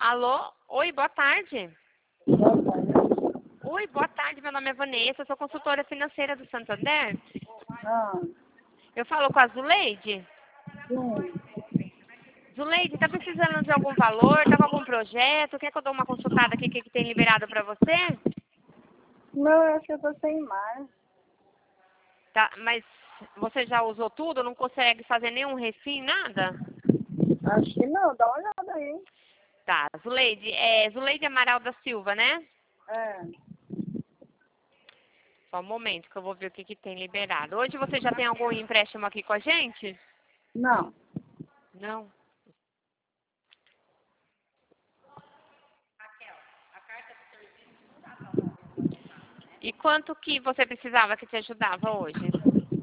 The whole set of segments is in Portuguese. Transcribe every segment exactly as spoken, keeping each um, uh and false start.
Alô? Oi, boa tarde. Boa tarde. Oi, boa tarde. Meu nome é Vanessa, eu sou consultora financeira do Santander. Ah, Eu falo com a Zuleide. sim. Zuleide, tá precisando de algum valor? Tá com algum projeto? Quer que eu dou uma consultada aqui, o que, que tem liberado pra você? Não, eu acho que eu tô sem mais. Tá, mas você já usou tudo? Não consegue fazer nenhum refim, nada? Acho que não, dá uma olhada aí. Tá, Zuleide, é Zuleide Amaral da Silva, né? É, Só um momento que eu vou ver o que, que tem liberado. Hoje você já tem algum empréstimo aqui com a gente? não. Não. E quanto que você precisava que te ajudava hoje?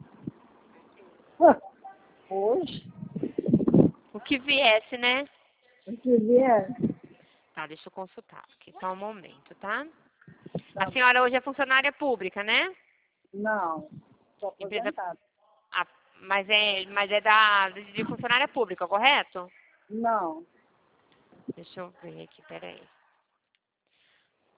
Hoje, O que viesse, né? o que vier, Tá, deixa eu consultar aqui, só um momento, tá? A tá bom. senhora hoje é funcionária pública, né? Não, tô Empresa, aposentado. ah, mas é, mas é da de funcionária pública, correto? Não. Deixa eu ver aqui, peraí.